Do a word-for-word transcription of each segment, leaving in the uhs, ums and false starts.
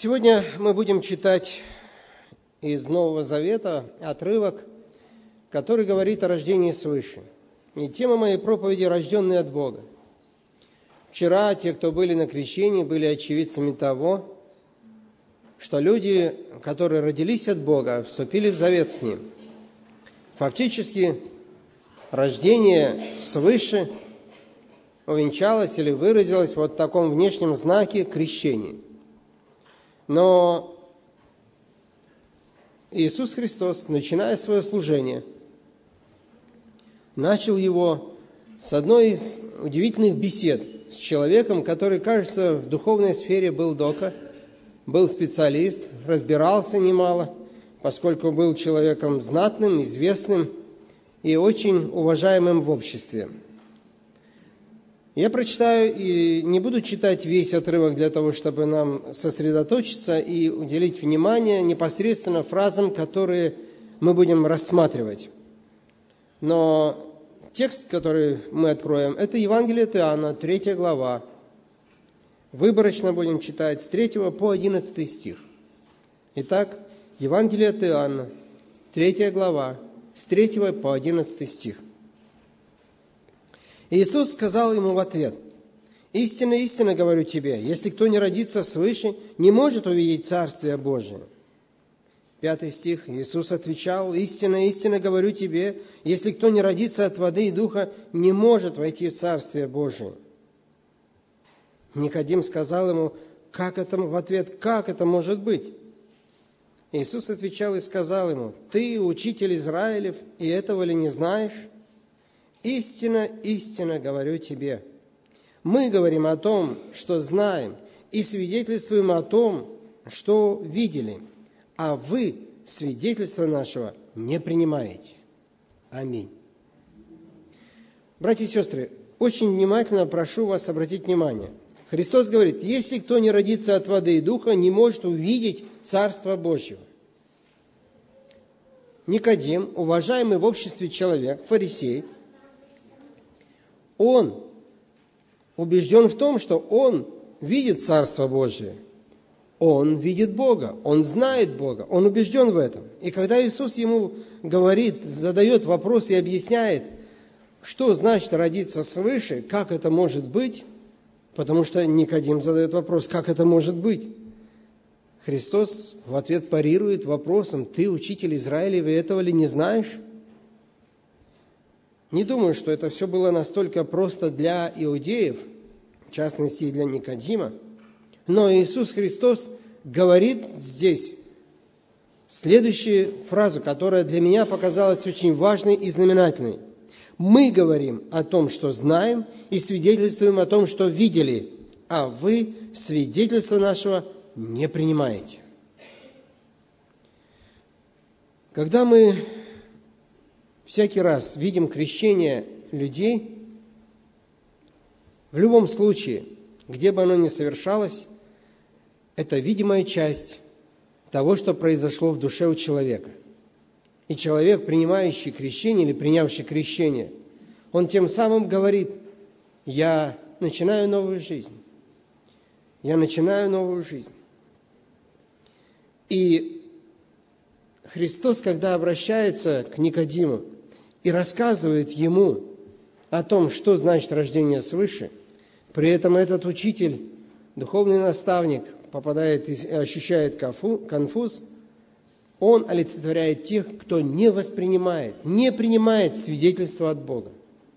Сегодня мы будем читать из Нового Завета отрывок, который говорит о рождении свыше. И тема моей проповеди – «Рожденные от Бога». Вчера те, кто были на крещении, были очевидцами того, что люди, которые родились от Бога, вступили в завет с Ним. Фактически, рождение свыше увенчалось или выразилось вот в таком внешнем знаке крещения. Но Иисус Христос, начиная свое служение, начал его с одной из удивительных бесед с человеком, который, кажется, в духовной сфере был дока, был специалист, разбирался немало, поскольку был человеком знатным, известным и очень уважаемым в обществе. Я прочитаю и не буду читать весь отрывок для того, чтобы нам сосредоточиться и уделить внимание непосредственно фразам, которые мы будем рассматривать. Но текст, который мы откроем, это Евангелие от Иоанна, третья глава. Выборочно будем читать с третьего по одиннадцатый стих. Итак, Евангелие от Иоанна, третья глава, с третьего по одиннадцатый стих. Иисус сказал ему в ответ: «Истинно, истинно говорю тебе, если кто не родится свыше, не может увидеть Царствие Божие». Пятый стих. Иисус отвечал: «Истинно, истинно говорю тебе, если кто не родится от воды и духа, не может войти в Царствие Божие». Никодим сказал ему: «Как это?» в ответ: «Как это может быть?» Иисус отвечал и сказал ему: «Ты, учитель Израилев, и этого ли не знаешь? Истинно, истинно говорю тебе. Мы говорим о том, что знаем, и свидетельствуем о том, что видели, а вы свидетельства нашего не принимаете». Аминь. Братья и сестры, очень внимательно прошу вас обратить внимание. Христос говорит: если кто не родится от воды и духа, не может увидеть Царство Божьего. Никодим, уважаемый в обществе человек, фарисей, он убежден в том, что он видит Царство Божие, он видит Бога, он знает Бога, он убежден в этом. И когда Иисус ему говорит, задает вопрос и объясняет, что значит родиться свыше, как это может быть, потому что Никодим задает вопрос, как это может быть, Христос в ответ парирует вопросом: «Ты, учитель Израилев, и этого ли не знаешь?» Не думаю, что это все было настолько просто для иудеев, в частности и для Никодима, но Иисус Христос говорит здесь следующую фразу, которая для меня показалась очень важной и знаменательной. «Мы говорим о том, что знаем, и свидетельствуем о том, что видели, а вы свидетельства нашего не принимаете». Когда мы всякий раз видим крещение людей, в любом случае, где бы оно ни совершалось, это видимая часть того, что произошло в душе у человека. И человек, принимающий крещение или принявший крещение, он тем самым говорит: «Я начинаю новую жизнь. Я начинаю новую жизнь». И Христос, когда обращается к Никодиму и рассказывает ему о том, что значит рождение свыше, при этом этот учитель, духовный наставник, попадает и ощущает конфуз, он олицетворяет тех, кто не воспринимает, не принимает свидетельство от Бога.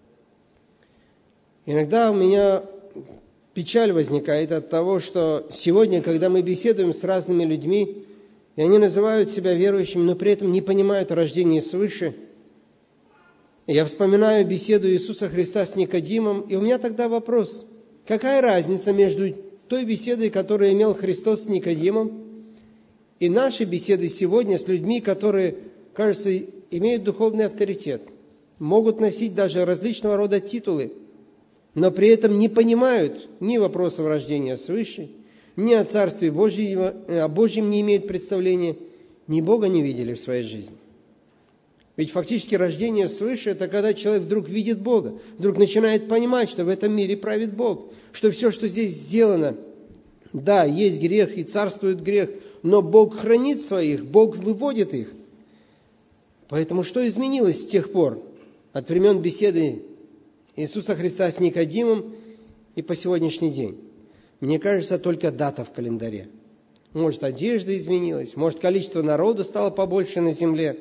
Иногда у меня печаль возникает от того, что сегодня, когда мы беседуем с разными людьми, и они называют себя верующими, но при этом не понимают о рождении свыше, я вспоминаю беседу Иисуса Христа с Никодимом, и у меня тогда вопрос: какая разница между той беседой, которую имел Христос с Никодимом, и нашей беседой сегодня с людьми, которые, кажется, имеют духовный авторитет, могут носить даже различного рода титулы, но при этом не понимают ни вопросов рождения свыше, ни о Царстве Божьем, о Божьем не имеют представления, ни Бога не видели в своей жизни. Ведь фактически рождение свыше – это когда человек вдруг видит Бога, вдруг начинает понимать, что в этом мире правит Бог, что все, что здесь сделано, Да, есть грех и царствует грех, но Бог хранит своих, Бог выводит их. Поэтому что изменилось с тех пор, от времен беседы Иисуса Христа с Никодимом и по сегодняшний день? Мне кажется, только дата в календаре. Может, одежда изменилась, может, количество народу стало побольше на земле.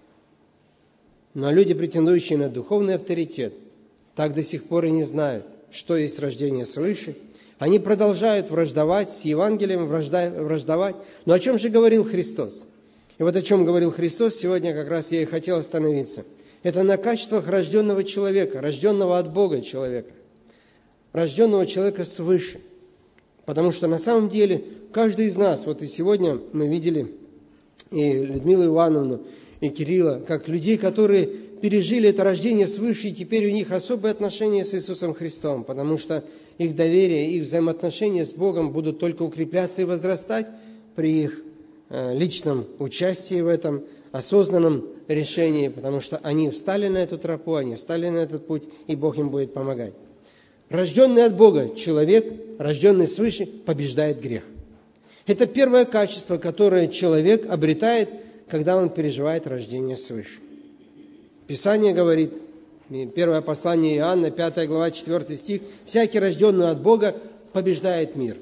Но люди, претендующие на духовный авторитет, так до сих пор и не знают, что есть рождение свыше. Они продолжают враждовать с Евангелием, враждовать. Но о чем же говорил Христос? И вот о чем говорил Христос, сегодня как раз я и хотел остановиться. Это на качествах рожденного человека, рожденного от Бога человека, рожденного человека свыше. Потому что на самом деле каждый из нас, вот и сегодня мы видели и Людмилу Ивановну, и Кирилла, как людей, которые пережили это рождение свыше, и теперь у них особые отношения с Иисусом Христом, потому что их доверие, их взаимоотношения с Богом будут только укрепляться и возрастать при их личном участии в этом, осознанном решении, потому что они встали на эту тропу, они встали на этот путь, и Бог им будет помогать. Рожденный от Бога человек, рожденный свыше, побеждает грех. Это первое качество, которое человек обретает, когда он переживает рождение свыше. Писание говорит, первое послание Иоанна, пятая глава, четвёртый стих, «Всякий, рожденный от Бога, побеждает мир».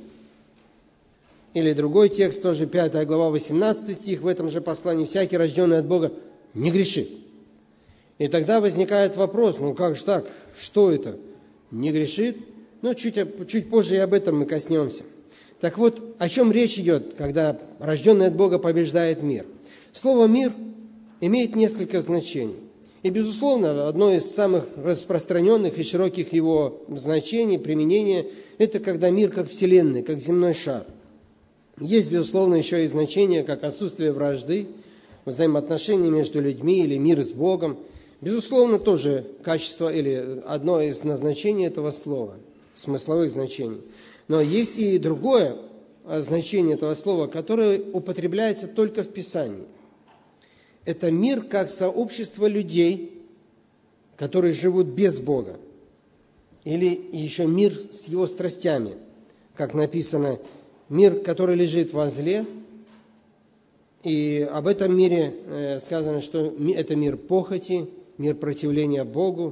Или другой текст, тоже пятая глава, восемнадцатый стих, в этом же послании, «Всякий, рожденный от Бога, не грешит». И тогда возникает вопрос, ну как же так, что это? Не грешит? Ну, чуть, чуть позже и об этом мы коснемся. Так вот, о чем речь идет, когда рожденный от Бога побеждает мир? Слово «мир» имеет несколько значений. И, безусловно, одно из самых распространенных и широких его значений, применения, это когда мир как вселенная, как земной шар. Есть, безусловно, еще и значение, как отсутствие вражды, взаимоотношения между людьми или мир с Богом. Безусловно, тоже качество или одно из назначений этого слова, смысловых значений. Но есть и другое значение этого слова, которое употребляется только в Писании. Это мир как сообщество людей, которые живут без Бога. Или еще мир с его страстями, как написано, мир, который лежит возле. И об этом мире сказано, что это мир похоти, мир противления Богу.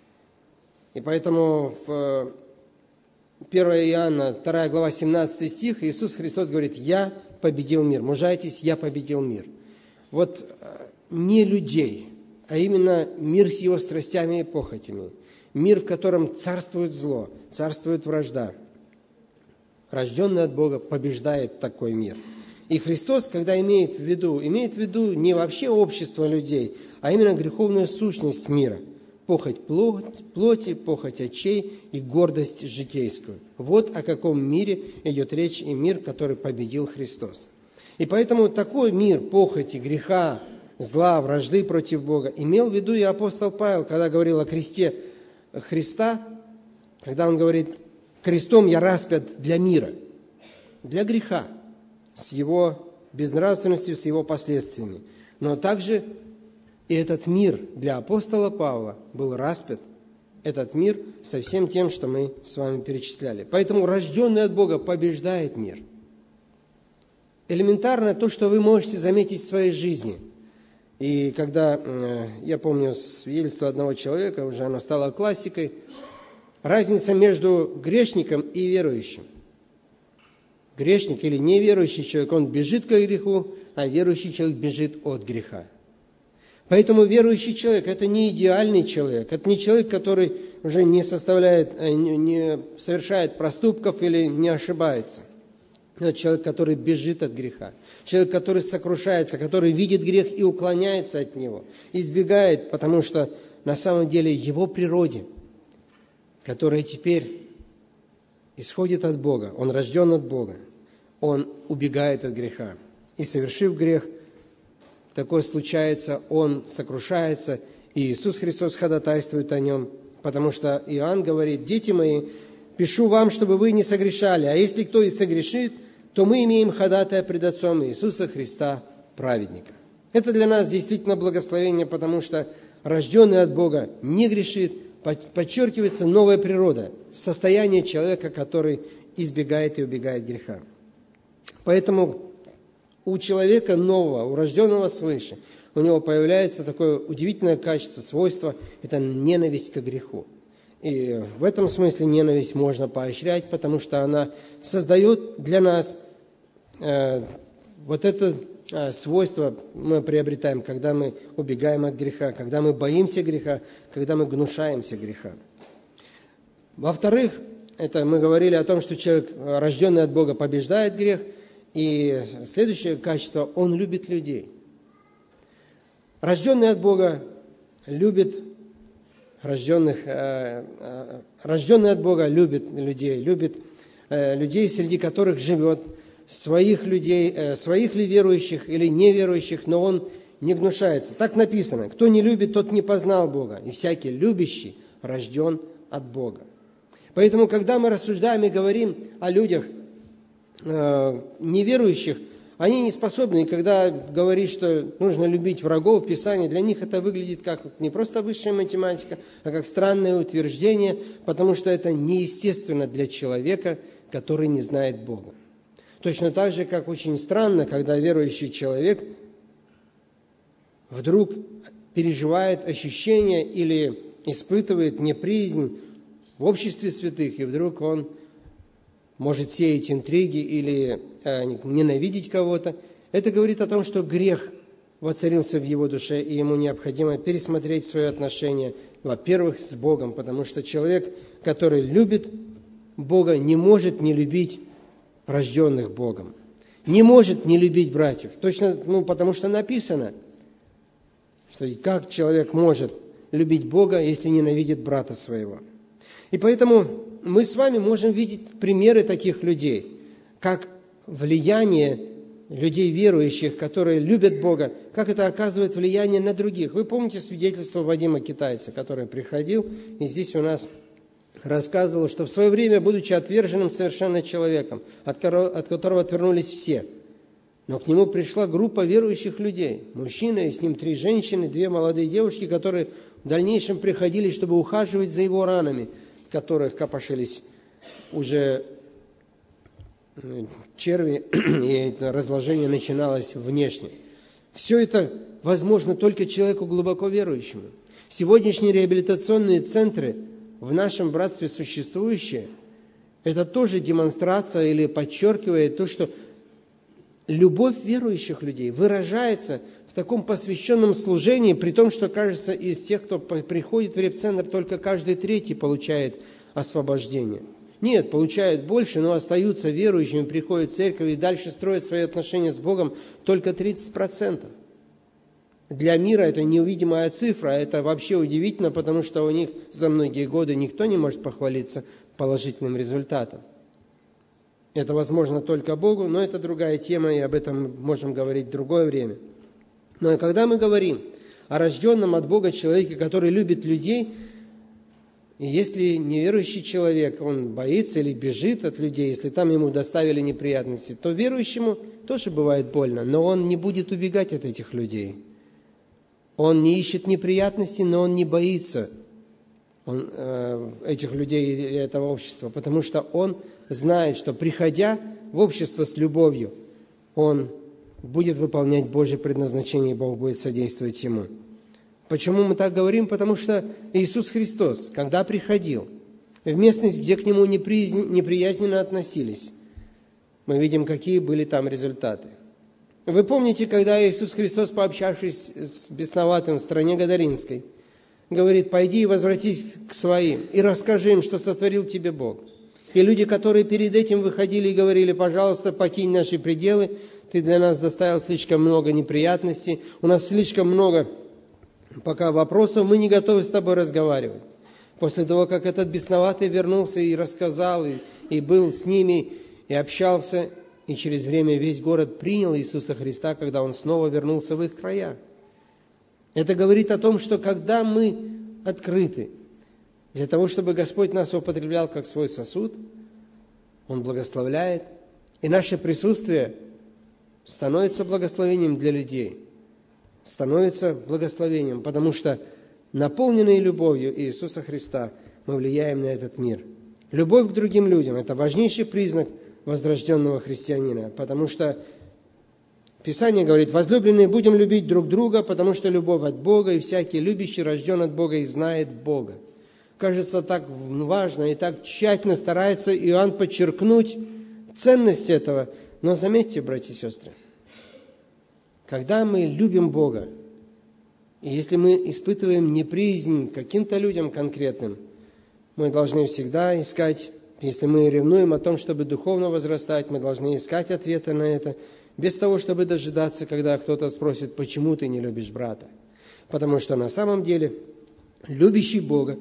И поэтому в первое Иоанна, вторая глава, семнадцатый стих, Иисус Христос говорит, «Я победил мир». Мужайтесь, я победил мир. Вот не людей, а именно мир с его страстями и похотями. Мир, в котором царствует зло, царствует вражда. Рожденный от Бога побеждает такой мир. И Христос, когда имеет в виду, имеет в виду не вообще общество людей, а именно греховную сущность мира. Похоть плоти, похоть очей и гордость житейскую. Вот о каком мире идет речь, и мир, который победил Христос. И поэтому такой мир похоти, греха, зла, вражды против Бога имел в виду и апостол Павел, когда говорил о кресте Христа, когда он говорит, крестом я распят для мира, для греха, с его безнравственностью, с его последствиями. Но также и этот мир для апостола Павла был распят, этот мир со всем тем, что мы с вами перечисляли. Поэтому рожденный от Бога побеждает мир. Элементарно то, что вы можете заметить в своей жизни. И когда, я помню свидетельство одного человека, уже оно стало классикой, разница между грешником и верующим. Грешник или неверующий человек, он бежит к греху, а верующий человек бежит от греха. Поэтому верующий человек – это не идеальный человек, это не человек, который уже не составляет, не совершает проступков или не ошибается. Это человек, который бежит от греха, человек, который сокрушается, который видит грех и уклоняется от него, избегает, потому что на самом деле его природе, которая теперь исходит от Бога, он рожден от Бога, он убегает от греха. И совершив грех, такое случается, он сокрушается, и Иисус Христос ходатайствует о нем, потому что Иоанн говорит, «Дети мои, пишу вам, чтобы вы не согрешали, а если кто и согрешит, то мы имеем ходатая пред Отцом Иисуса Христа, праведника». Это для нас действительно благословение, потому что рожденный от Бога не грешит, подчеркивается новая природа, состояние человека, который избегает и убегает греха. Поэтому у человека нового, у рожденного свыше, у него появляется такое удивительное качество, свойство – это ненависть к греху. И в этом смысле ненависть можно поощрять, потому что она создает для нас э, вот это э, свойство мы приобретаем, когда мы убегаем от греха, когда мы боимся греха, когда мы гнушаемся греха. Во-вторых, это мы говорили о том, что человек, рожденный от Бога, побеждает грех. И следующее качество – он любит людей. Рожденный от Бога любит рожденных, э, э, рожденный от Бога любит людей, любит э, людей, среди которых живет, своих людей, э, своих ли верующих или неверующих, но он не гнушается. Так написано: кто не любит, тот не познал Бога, и всякий любящий рожден от Бога. Поэтому, когда мы рассуждаем и говорим о людях э, неверующих, они не способны, и когда говоришь, что нужно любить врагов в Писании, для них это выглядит как не просто высшая математика, а как странное утверждение, потому что это неестественно для человека, который не знает Бога. Точно так же, как очень странно, когда верующий человек вдруг переживает ощущение или испытывает неприязнь в обществе святых, и вдруг он может сеять интриги или э, ненавидеть кого-то. Это говорит о том, что грех воцарился в его душе, и ему необходимо пересмотреть свое отношение, во-первых, с Богом, потому что человек, который любит Бога, не может не любить рожденных Богом, не может не любить братьев. Точно, ну, потому что написано, что как человек может любить Бога, если ненавидит брата своего. И поэтому мы с вами можем видеть примеры таких людей, как влияние людей верующих, которые любят Бога, как это оказывает влияние на других. Вы помните свидетельство Вадима Китайца, который приходил, и здесь у нас рассказывал, что в свое время, будучи отверженным совершенно человеком, от которого отвернулись все, но к нему пришла группа верующих людей, мужчина, и с ним три женщины, две молодые девушки, которые в дальнейшем приходили, чтобы ухаживать за его ранами, в которых копошились уже черви, и разложение начиналось внешне. Все это возможно только человеку глубоко верующему. Сегодняшние реабилитационные центры в нашем братстве существующие, это тоже демонстрация или подчеркивает то, что любовь верующих людей выражается в таком посвященном служении, при том, что, кажется, из тех, кто приходит в реп-центр, только каждый третий получает освобождение. Нет, получают больше, но остаются верующими, приходят в церковь и дальше строят свои отношения с Богом только тридцать процентов. Для мира это неувидимая цифра, это вообще удивительно, потому что у них за многие годы никто не может похвалиться положительным результатом. Это возможно только Богу, но это другая тема, и об этом можем говорить в другое время. Но когда мы говорим о рожденном от Бога человеке, который любит людей, и если неверующий человек, он боится или бежит от людей, если там ему доставили неприятности, то верующему тоже бывает больно, но он не будет убегать от этих людей. Он не ищет неприятностей, но он не боится он, э, этих людей и этого общества, потому что он знает, что, приходя в общество с любовью, он будет выполнять Божье предназначение, и Бог будет содействовать ему. Почему мы так говорим? Потому что Иисус Христос, когда приходил в местность, где к Нему неприязненно относились, мы видим, какие были там результаты. Вы помните, когда Иисус Христос, пообщавшись с бесноватым в стране Гадаринской, говорит: «Пойди и возвратись к своим, и расскажи им, что сотворил тебе Бог». И люди, которые перед этим выходили и говорили: «Пожалуйста, покинь наши пределы, ты для нас доставил слишком много неприятностей, у нас слишком много пока вопросов, мы не готовы с тобой разговаривать». После того, как этот бесноватый вернулся и рассказал, и, и был с ними, и общался, и через время весь город принял Иисуса Христа, когда Он снова вернулся в их края. Это говорит о том, что когда мы открыты для того, чтобы Господь нас употреблял как свой сосуд, Он благословляет, и наше присутствие становится благословением для людей, становится благословением, потому что, наполненные любовью Иисуса Христа, мы влияем на этот мир. Любовь к другим людям – это важнейший признак возрожденного христианина, потому что Писание говорит: возлюбленные, будем любить друг друга, потому что любовь от Бога, и всякий любящий рожден от Бога и знает Бога. Кажется, так важно и так тщательно старается Иоанн подчеркнуть ценность этого. Но заметьте, братья и сестры, когда мы любим Бога, и если мы испытываем неприязнь к каким-то людям конкретным, мы должны всегда искать, если мы ревнуем о том, чтобы духовно возрастать, мы должны искать ответы на это, без того, чтобы дожидаться, когда кто-то спросит, почему ты не любишь брата. Потому что на самом деле любящий Бога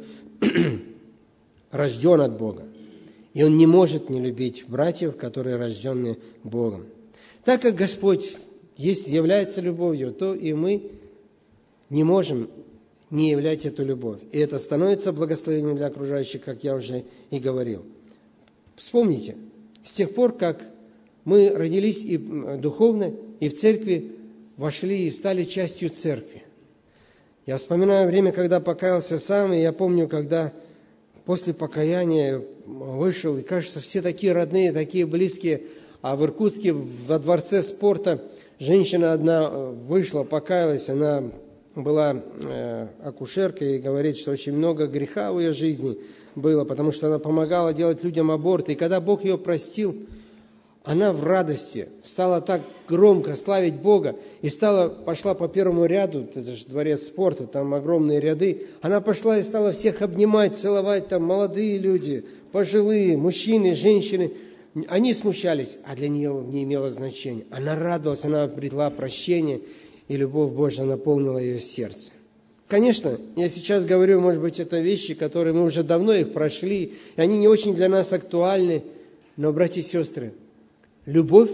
рожден от Бога. И он не может не любить братьев, которые рождены Богом. Так как Господь есть, является любовью, то и мы не можем не являть эту любовь. И это становится благословением для окружающих, как я уже и говорил. Вспомните, с тех пор, как мы родились и духовно, и в церкви вошли и стали частью церкви. Я вспоминаю время, когда покаялся сам, и я помню, когда после покаяния вышел, и, кажется, все такие родные, такие близкие, а в Иркутске во дворце спорта женщина одна вышла, покаялась, она была э, акушеркой и говорит, что очень много греха в ее жизни было, потому что она помогала делать людям аборты. И когда Бог ее простил, она в радости стала так громко славить Бога и стала, пошла по первому ряду, это же дворец спорта, там огромные ряды, она пошла и стала всех обнимать, целовать, там молодые люди, пожилые, мужчины, женщины. Они смущались, а для нее не имело значения. Она радовалась, она обретла прощение, и любовь Божья наполнила ее сердце. Конечно, я сейчас говорю, может быть, это вещи, которые мы уже давно их прошли, и они не очень для нас актуальны, но, братья и сестры, любовь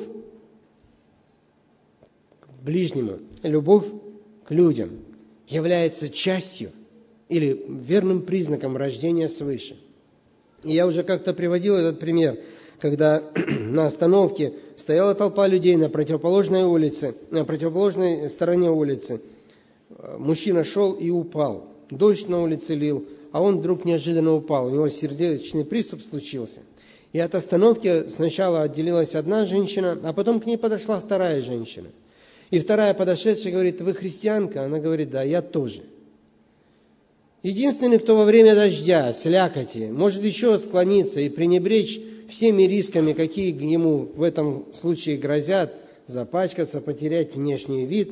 к ближнему, любовь к людям является частью или верным признаком рождения свыше. И я уже как-то приводил этот пример, когда на остановке стояла толпа людей на противоположной улице, на противоположной стороне улицы. Мужчина шел и упал. Дождь на улице лил, а он вдруг неожиданно упал. У него сердечный приступ случился. И от остановки сначала отделилась одна женщина, а потом к ней подошла вторая женщина. И вторая подошедшая говорит: вы христианка? Она говорит: да, я тоже. Единственный, кто во время дождя, слякоти, может еще склониться и пренебречь всеми рисками, какие ему в этом случае грозят, запачкаться, потерять внешний вид,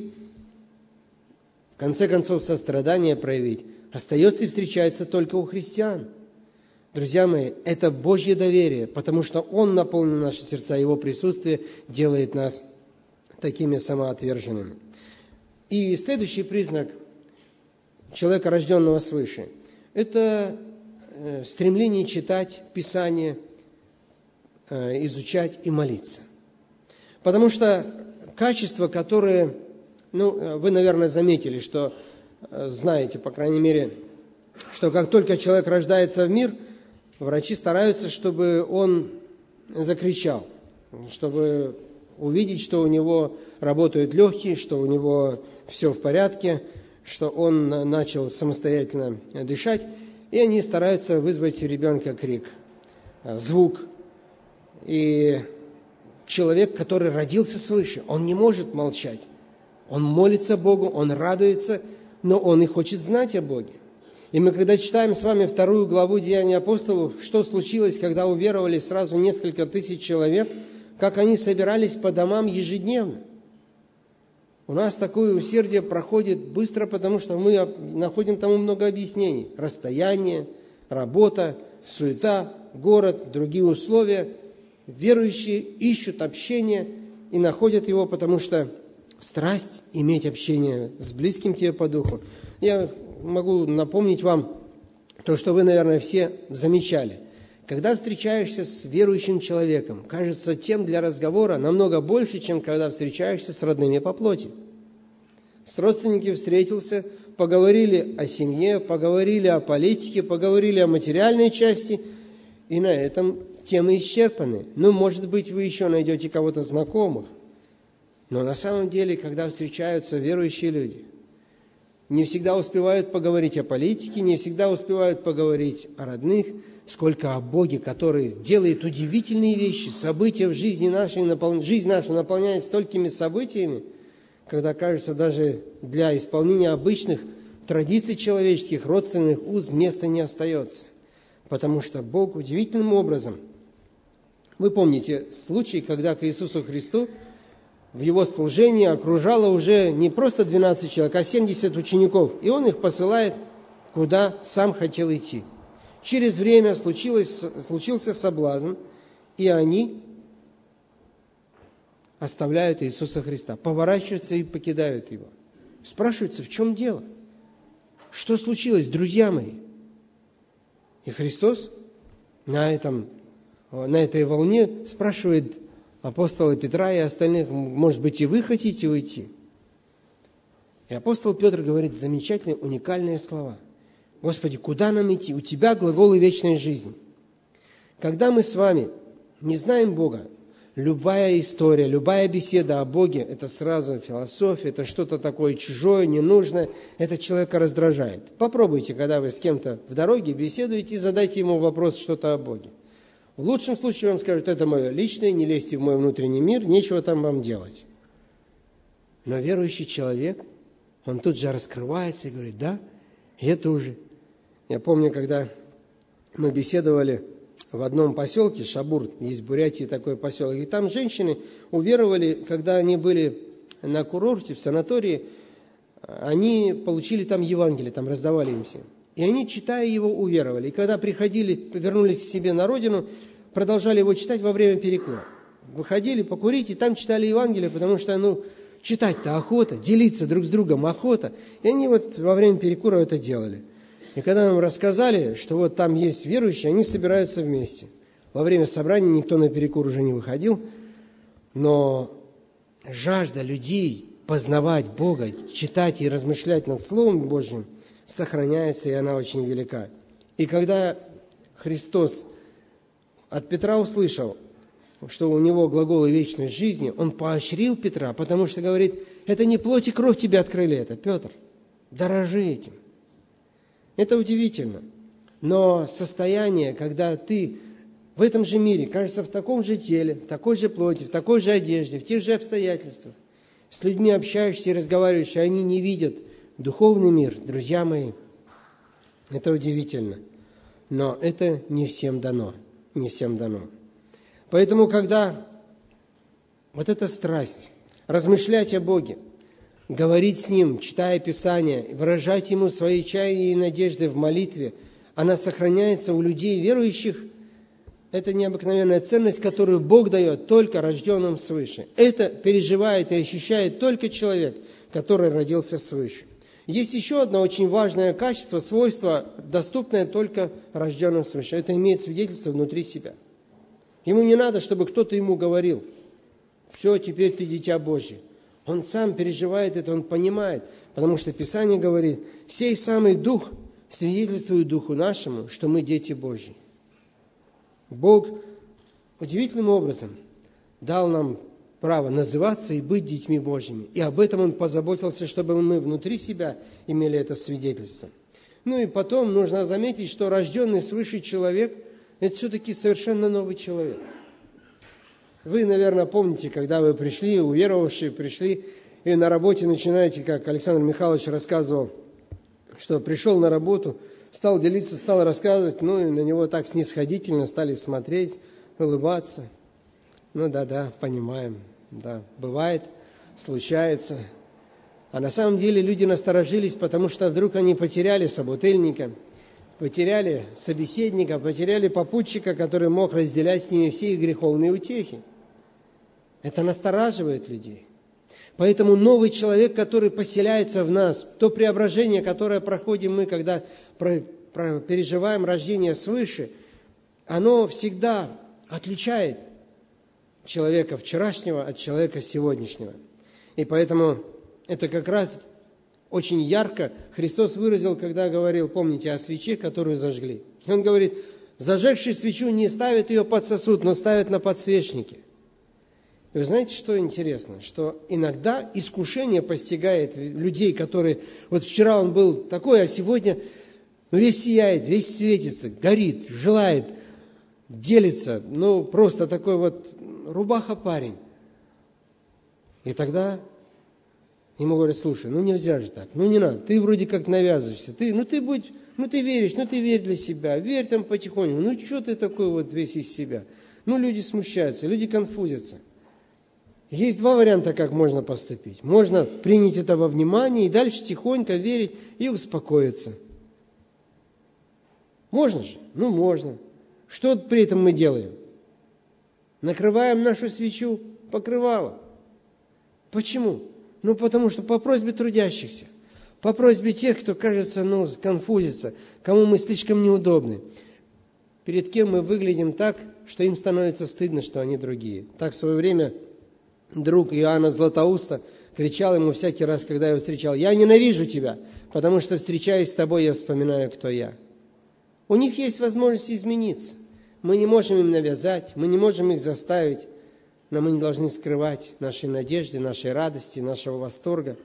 в конце концов сострадание проявить, остается и встречается только у христиан. Друзья мои, это Божье доверие, потому что Он наполнил наши сердца, Его присутствие делает нас такими самоотверженными. И следующий признак человека, рожденного свыше, это стремление читать Писание, изучать и молиться. Потому что качества, которые, ну, вы, наверное, заметили, что знаете, по крайней мере, что как только человек рождается в мир, врачи стараются, чтобы он закричал, чтобы увидеть, что у него работают легкие, что у него все в порядке, что он начал самостоятельно дышать, и они стараются вызвать у ребенка крик, звук. И человек, который родился свыше, он не может молчать. Он молится Богу, он радуется, но он и хочет знать о Боге. И мы, когда читаем с вами вторую главу Деяний апостолов, что случилось, когда уверовали сразу несколько тысяч человек, как они собирались по домам ежедневно. У нас такое усердие проходит быстро, потому что мы находим тому много объяснений. Расстояние, работа, суета, город, другие условия. Верующие ищут общение и находят его, потому что страсть иметь общение с близким тебе по духу. Я могу напомнить вам то, что вы, наверное, все замечали. Когда встречаешься с верующим человеком, кажется, тем для разговора намного больше, чем когда встречаешься с родными по плоти. С родственниками встретился, поговорили о семье, поговорили о политике, поговорили о материальной части, и на этом темы исчерпаны. Ну, может быть, вы еще найдете кого-то знакомых. Но на самом деле, когда встречаются верующие люди, не всегда успевают поговорить о политике, не всегда успевают поговорить о родных, сколько о Боге, который делает удивительные вещи, события в жизни нашей, напол... жизнь нашу наполняет столькими событиями, когда, кажется, даже для исполнения обычных традиций человеческих, родственных уз места не остается. Потому что Бог удивительным образом, вы помните случай, когда к Иисусу Христу в Его служении окружало уже не просто двенадцать человек, а семьдесят учеников, и Он их посылает, куда сам хотел идти. Через время случилось, случился соблазн, и они оставляют Иисуса Христа, поворачиваются и покидают Его. Спрашиваются, в чем дело? Что случилось, друзья мои? И Христос на, этом, на этой волне спрашивает апостола Петра и остальных, может быть, и вы хотите уйти? И апостол Петр говорит замечательные, уникальные слова. Господи, куда нам идти? У Тебя глаголы вечной жизни. Когда мы с вами не знаем Бога, любая история, любая беседа о Боге – это сразу философия, это что-то такое чужое, ненужное, это человека раздражает. Попробуйте, когда вы с кем-то в дороге беседуете, задайте ему вопрос что-то о Боге. В лучшем случае вам скажут, это мое личное, не лезьте в мой внутренний мир, нечего там вам делать. Но верующий человек, он тут же раскрывается и говорит, да, я тоже. Я помню, когда мы беседовали в одном поселке, Шабур, есть в Бурятии такой поселок, и там женщины уверовали, когда они были на курорте, в санатории, они получили там Евангелие, там раздавали им всем. И они, читая его, уверовали. И когда приходили, вернулись к себе на родину, продолжали его читать во время перекура. Выходили покурить, и там читали Евангелие, потому что, ну, читать-то охота, делиться друг с другом охота. И они вот во время перекура это делали. И когда нам рассказали, что вот там есть верующие, они собираются вместе. Во время собрания никто на перекур уже не выходил, но жажда людей познавать Бога, читать и размышлять над Словом Божьим сохраняется, и она очень велика. И когда Христос от Петра услышал, что у него глаголы вечной жизни, он поощрил Петра, потому что говорит, это не плоть и кровь тебе открыли это, Петр, дорожи этим. Это удивительно. Но состояние, когда ты в этом же мире, кажется, в таком же теле, в такой же плоти, в такой же одежде, в тех же обстоятельствах, с людьми общаешься и разговариваешь, и они не видят духовный мир, друзья мои, это удивительно. Но это не всем дано, не всем дано. Поэтому, когда вот эта страсть, размышлять о Боге, говорить с Ним, читая Писание, выражать Ему свои чаяния и надежды в молитве, она сохраняется у людей верующих. Это необыкновенная ценность, которую Бог дает только рожденным свыше. Это переживает и ощущает только человек, который родился свыше. Есть еще одно очень важное качество, свойство, доступное только рожденным свыше. Это имеет свидетельство внутри себя. Ему не надо, чтобы кто-то ему говорил, все, теперь ты дитя Божье. Он сам переживает это, он понимает, потому что Писание говорит, сей самый Дух свидетельствует Духу нашему, что мы дети Божьи. Бог удивительным образом дал нам право называться и быть детьми Божьими. И об этом Он позаботился, чтобы мы внутри себя имели это свидетельство. Ну и потом нужно заметить, что рожденный свыше человек – это все-таки совершенно новый человек. Вы, наверное, помните, когда вы пришли, уверовавшие пришли, и на работе начинаете, как Александр Михайлович рассказывал, что пришел на работу, стал делиться, стал рассказывать, ну и на него так снисходительно стали смотреть, улыбаться. Ну да-да, понимаем, да, бывает, случается. А на самом деле люди насторожились, потому что вдруг они потеряли собутыльника, потеряли собеседника, потеряли попутчика, который мог разделять с ними все их греховные утехи. Это настораживает людей. Поэтому новый человек, который поселяется в нас, то преображение, которое проходим мы, когда переживаем рождение свыше, оно всегда отличает человека вчерашнего от человека сегодняшнего. И поэтому это как раз очень ярко Христос выразил, когда говорил, помните, о свече, которую зажгли. Он говорит, зажегший свечу не ставит ее под сосуд, но ставит на подсвечнике. И вы знаете, что интересно? Что иногда искушение постигает людей, которые, вот вчера он был такой, а сегодня Ну, весь сияет, весь светится, горит, желает, делится. Ну, просто такой вот рубаха-парень. И тогда ему говорят: слушай, ну нельзя же так, ну не надо, ты вроде как навязываешься, ты, ну ты будь, ну ты веришь, ну ты верь для себя, верь там потихоньку, ну что ты такой вот весь из себя? Ну люди смущаются, люди конфузятся. Есть два варианта, как можно поступить. Можно принять это во внимание и дальше тихонько верить и успокоиться. Можно же? Ну можно. Что при этом мы делаем? Накрываем нашу свечу покрывалом. Почему? Ну, потому что по просьбе трудящихся, по просьбе тех, кто, кажется, ну, конфузится, кому мы слишком неудобны, перед кем мы выглядим так, что им становится стыдно, что они другие. Так в свое время друг Иоанна Златоуста кричал ему всякий раз, когда я его встречал: «Я ненавижу тебя, потому что, встречаясь с тобой, я вспоминаю, кто я». У них есть возможность измениться. Мы не можем им навязать, мы не можем их заставить, но мы не должны скрывать нашей надежды, нашей радости, нашего восторга.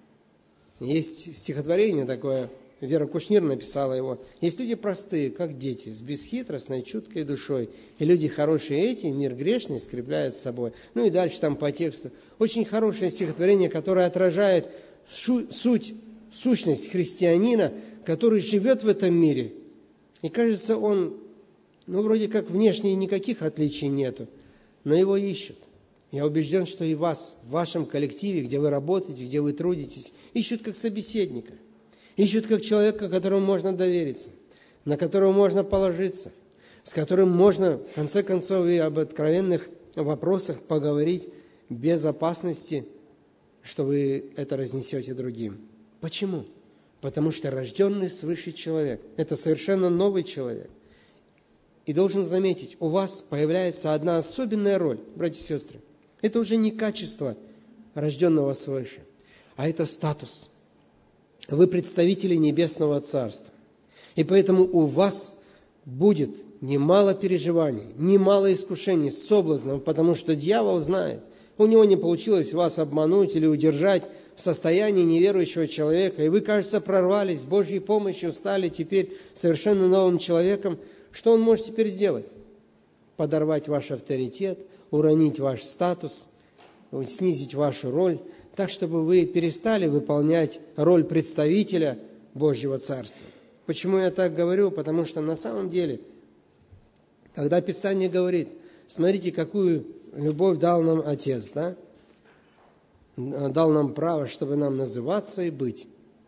Есть стихотворение такое, Вера Кушнир написала его. Есть люди простые, как дети, с бесхитростной, чуткой душой. И люди хорошие эти, мир грешный, скрепляют с собой. Ну и дальше там по тексту. Очень хорошее стихотворение, которое отражает шу- суть, сущность христианина, который живет в этом мире. И кажется, он, ну вроде как внешне никаких отличий нету, но его ищут. Я убежден, что и вас, в вашем коллективе, где вы работаете, где вы трудитесь, ищут как собеседника. Ищут как человека, которому можно довериться, на которого можно положиться, с которым можно, в конце концов, и об откровенных вопросах поговорить без опасности, что вы это разнесете другим. Почему? Потому что рожденный свыше человек – это совершенно новый человек. И должен заметить, у вас появляется одна особенная роль, братья и сестры. Это уже не качество рожденного свыше, а это статус. Вы представители Небесного Царства. И поэтому у вас будет немало переживаний, немало искушений, соблазнов, потому что дьявол знает, у него не получилось вас обмануть или удержать в состоянии неверующего человека, и вы, кажется, прорвались, с Божьей помощью стали теперь совершенно новым человеком. Что он может теперь сделать? Подорвать ваш авторитет, уронить ваш статус, снизить вашу роль, так, чтобы вы перестали выполнять роль представителя Божьего Царства. Почему я так говорю? Потому что на самом деле, когда Писание говорит, смотрите, какую любовь дал нам Отец, да? Дал нам право, чтобы нам называться и быть.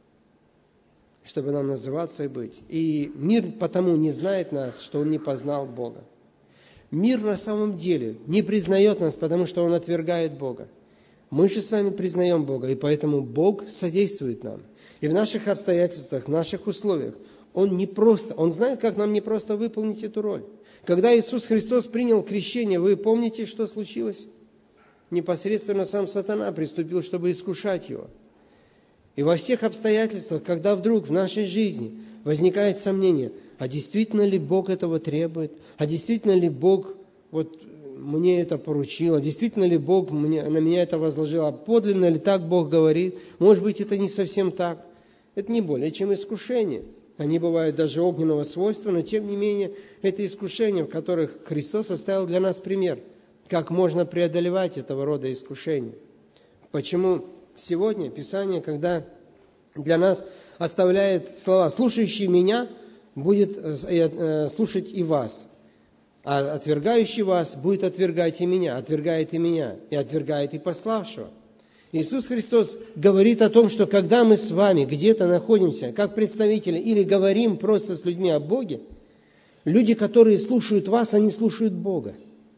Чтобы нам называться и быть. И мир потому не знает нас, что он не познал Бога. Мир на самом деле не признает нас, потому что он отвергает Бога. Мы же с вами признаем Бога, и поэтому Бог содействует нам. И в наших обстоятельствах, в наших условиях Он не просто, Он знает, как нам не просто выполнить эту роль. Когда Иисус Христос принял крещение, вы помните, что случилось? Непосредственно сам сатана приступил, чтобы искушать Его. И во всех обстоятельствах, когда вдруг в нашей жизни возникает сомнение, а действительно ли Бог этого требует, а действительно ли Бог вот мне это поручил, а действительно ли Бог мне, на меня это возложил, а подлинно ли так Бог говорит, может быть, это не совсем так. Это не более чем искушение. Они бывают даже огненного свойства, но тем не менее, это искушения, в которых Христос оставил для нас пример, как можно преодолевать этого рода искушения. Почему сегодня Писание, когда для нас оставляет слова «слушающий меня будет слушать и вас», а отвергающий вас будет отвергать и меня, отвергает и меня, и отвергает и пославшего. Иисус Христос говорит о том, что когда мы с вами где-то находимся, как представители, или говорим просто с людьми о Боге, люди, которые слушают вас, они слушают Бога.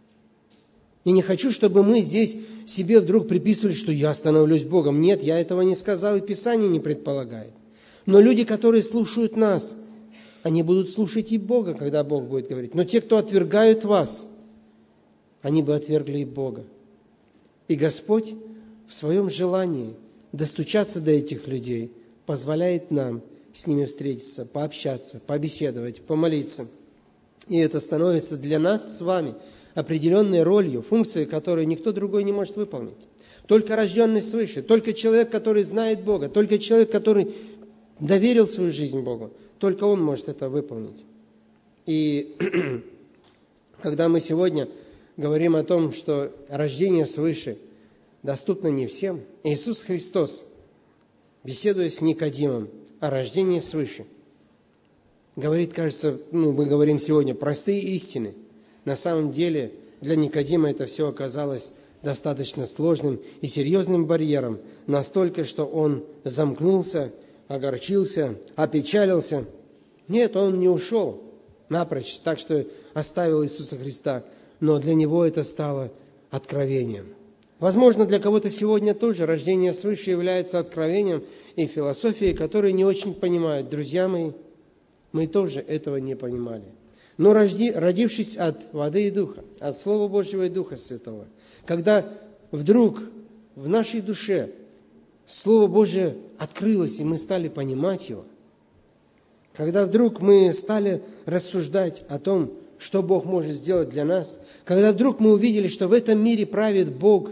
И не хочу, чтобы мы здесь себе вдруг приписывали, что я становлюсь Богом. Нет, я этого не сказал, и Писание не предполагает. Но люди, которые слушают нас, они будут слушать и Бога, когда Бог будет говорить. Но те, кто отвергают вас, они бы отвергли и Бога. И Господь в своем желании достучаться до этих людей позволяет нам с ними встретиться, пообщаться, побеседовать, помолиться. И это становится для нас с вами определенной ролью, функцией, которую никто другой не может выполнить. Только рожденный свыше, только человек, который знает Бога, только человек, который доверил свою жизнь Богу. Только Он может это выполнить. И когда мы сегодня говорим о том, что рождение свыше доступно не всем, Иисус Христос, беседуя с Никодимом о рождении свыше, говорит, кажется, ну, мы говорим сегодня простые истины. На самом деле для Никодима это все оказалось достаточно сложным и серьезным барьером, настолько, что он замкнулся, огорчился, опечалился. Нет, он не ушел напрочь, так что оставил Иисуса Христа, но для него это стало откровением. Возможно, для кого-то сегодня тоже рождение свыше является откровением и философией, которые не очень понимают. Друзья мои, мы тоже этого не понимали. Но рожди, родившись от воды и духа, от Слова Божьего и Духа Святого, когда вдруг в нашей душе Слово Божие открылось, и мы стали понимать его, когда вдруг мы стали рассуждать о том, что Бог может сделать для нас, когда вдруг мы увидели, что в этом мире правит Бог,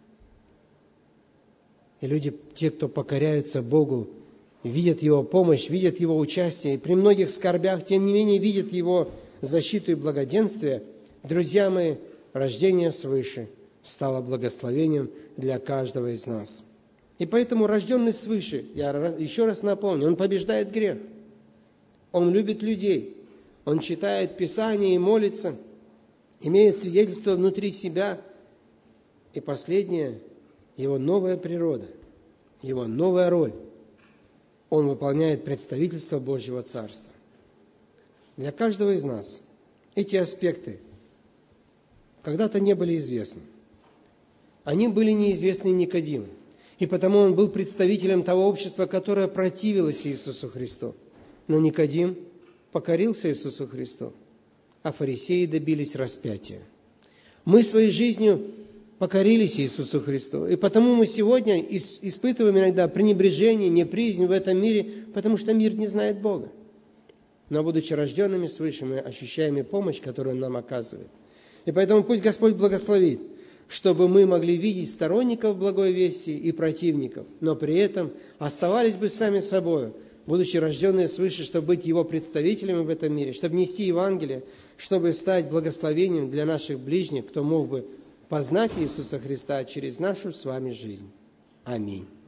и люди, те, кто покоряются Богу, видят Его помощь, видят Его участие, и при многих скорбях, тем не менее, видят Его защиту и благоденствие, друзья мои, рождение свыше стало благословением для каждого из нас. И поэтому рожденный свыше, я еще раз напомню, он побеждает грех, он любит людей, он читает Писание и молится, имеет свидетельство внутри себя, и последнее – его новая природа, его новая роль. Он выполняет представительство Божьего Царства. Для каждого из нас эти аспекты когда-то не были известны. Они были неизвестны Никодиму, и потому он был представителем того общества, которое противилось Иисусу Христу. Но Никодим покорился Иисусу Христу, а фарисеи добились распятия. Мы своей жизнью покорились Иисусу Христу, и потому мы сегодня испытываем иногда пренебрежение, неприязнь в этом мире, потому что мир не знает Бога. Но, будучи рожденными свыше, мы ощущаем и помощь, которую Он нам оказывает. И поэтому пусть Господь благословит, чтобы мы могли видеть сторонников благой вести и противников, но при этом оставались бы сами собой, будучи рожденные свыше, чтобы быть Его представителями в этом мире, чтобы нести Евангелие, чтобы стать благословением для наших ближних, кто мог бы познать Иисуса Христа через нашу с вами жизнь. Аминь.